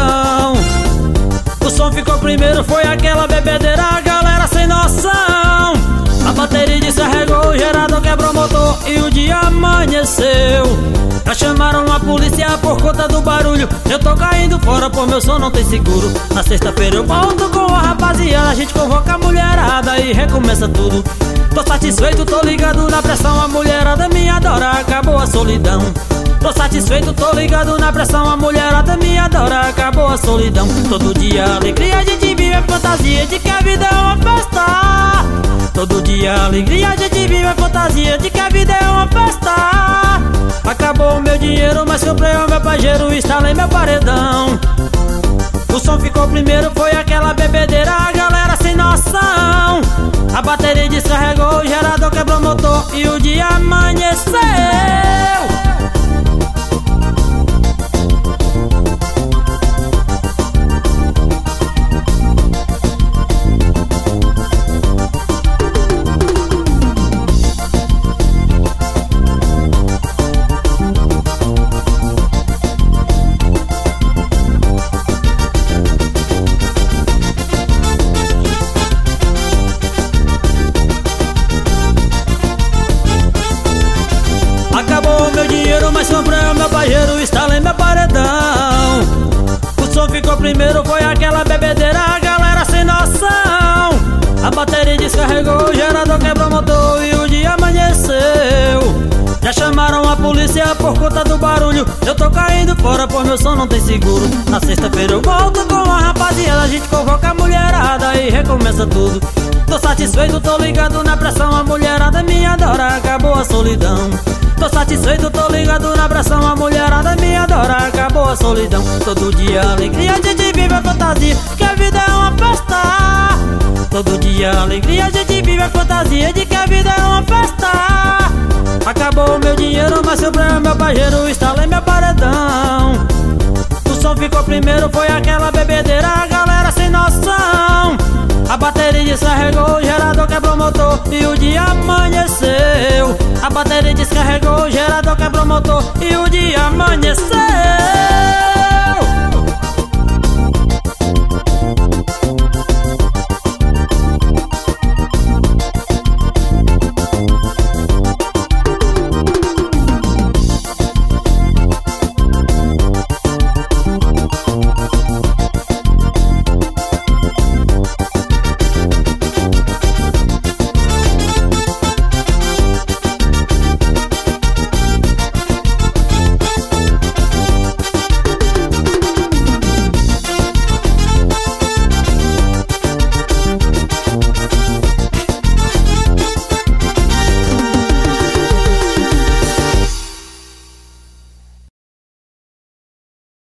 paredão. O som ficou primeiro, foi aquela bebedeira, a galera sem noção. A bateria descarregou, o gerador quebrou o motor e o dia amanheceu. Já chamaram a polícia por conta do barulho. Eu tô caindo fora, pô, meu som não tem seguro. Na sexta-feira eu volto com a rapaziada, a gente convoca a mulherada e recomeça tudo. Tô satisfeito, tô ligado na pressão, a mulherada me adora, acabou a solidão. Tô satisfeito, tô ligado na pressão, a mulherada me adora, acabou a solidão. Todo dia alegria, a gente vive a fantasia de que a vida é uma festa. Todo dia alegria, a gente vive a fantasia de que a vida é uma festa. Acabou o meu dinheiro, mas comprei o meu pajeiro, instalei meu paredão. O som ficou primeiro, foi aquela bebedeira, a galera sem noção. A bateria descarregou, o gerador quebrou o motor e o dia amanheceu. Acabou o meu dinheiro, mas comprei o meu pajeiro, instalei meu paredão. O som ficou primeiro, foi aquela bebedeira, a galera sem noção. A bateria descarregou, o gerador quebrou o motor e o dia amanheceu. Já chamaram a polícia por conta do barulho. Eu tô caindo fora, pois meu som não tem seguro. Na sexta-feira eu volto com a rapaziada, a gente convoca a mulherada e recomeça tudo. Tô satisfeito, tô ligado na pressão, a mulherada me adora, acabou a solidão. Tô satisfeito, tô ligado na pressão, a mulherada me adora, acabou a solidão. Todo dia alegria, a gente vive a fantasia que a vida é uma festa. Todo dia alegria, a gente vive a fantasia de que a vida é uma festa. Acabou o meu dinheiro, mas comprei o meu pajeiro, instalei meu paredão. O som ficou primeiro, foi aquela bebedeira, a galera sem noção. A bateria descarregou, o gerador quebrou o motor e o dia amanheceu. A bateria descarregou, o gerador quebrou o motor e o dia amanheceu.